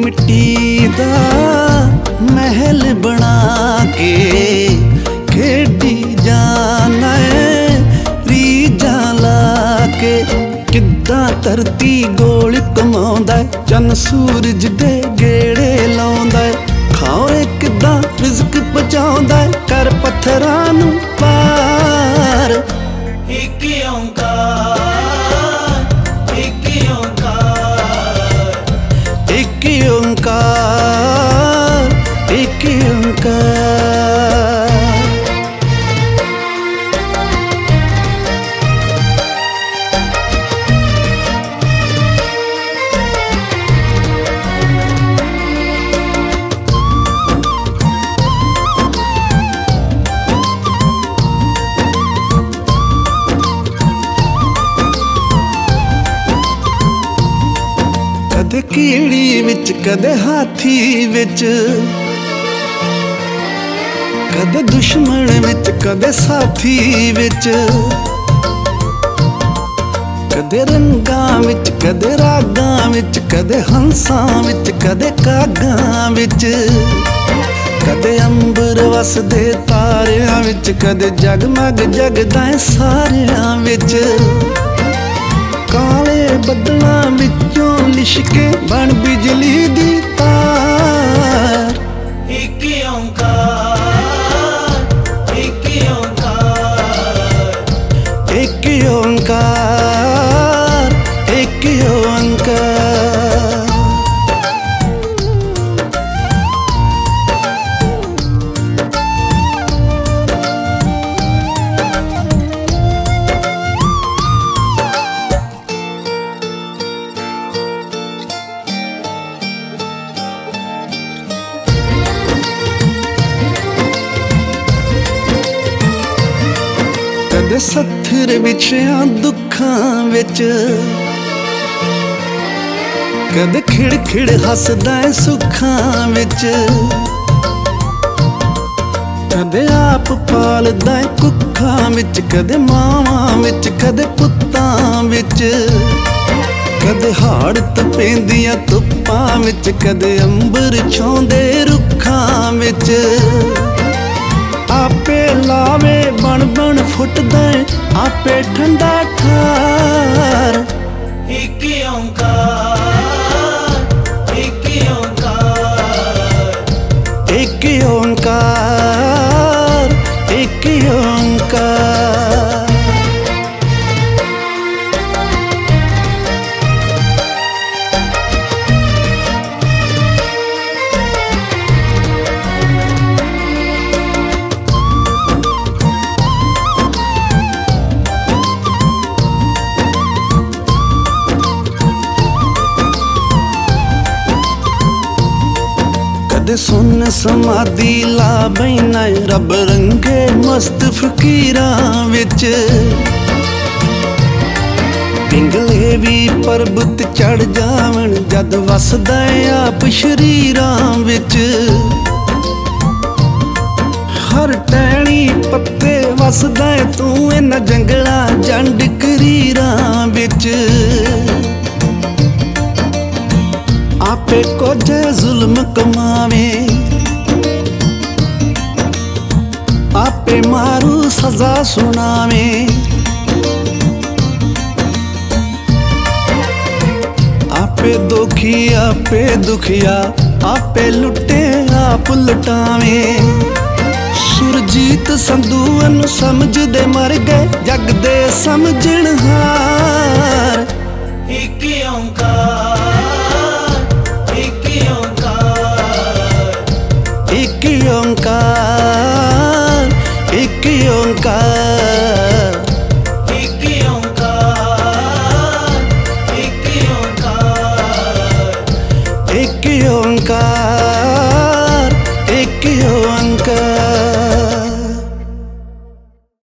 मिट्टी दा महल बना के खेडी जाना है रीझां ला के। किद्दां धरती गोल घुमाउंदा है चन्न सूरज दे गेड़े लाउंदा है। खाओ किद्दां रिज़्क पहुंचाउंदा है कर पत्थरां नूं पार। एक ओंकार एक ओंकार एक ओंकार एक ओंकार। कदे कीड़ी विच कदे हाथी विच कदे दुश्मन विच कदे साथी विच। कदे रंगां विच कदे रागां विच कदे हंसां विच कदे कागां विच। कदे अंबर वसदे तारियां विच कदे जगमग जगदा सारियां विच। काले बदलां विचों लिशके बन बिजली दी तार। एक ओंकार एक ओंकार एक ओंकार एक ओंकार। कदे सत्थर विछियां दुखां विच कदे खिड़ खिड़ हसदा सुखां विच। कदे आप पालदा कुखां विच कदे मावां विच कदे पुत्तां विच। कदे हाड़ तपेंदियां धुप्पां विच कदे अंबर छाउंदे रुखां विच। आपे लावे बन बन फुटदा आपे ठंडा ठार। एक ओंकार एक ओंकार एक ओंकार एक ओंकार। कदे सुन समाधि ला बैना रब रंगे मस्त फकीरां विच। पिंगले भी पर्बत चढ़ जावन जद वसदा आप शरीरां विच। हर टहनी पत्ते वसदा तू इन्हां जंगलां जंड करीरां विच। आपे कुछ जुल्म कमावे आपे मारू सजा सुनावे। आपे दुखी आपे दुखिया आपे लुटे आप लुटावे। सुरजीत संधू समझदे मर गए जग दे समझण हार।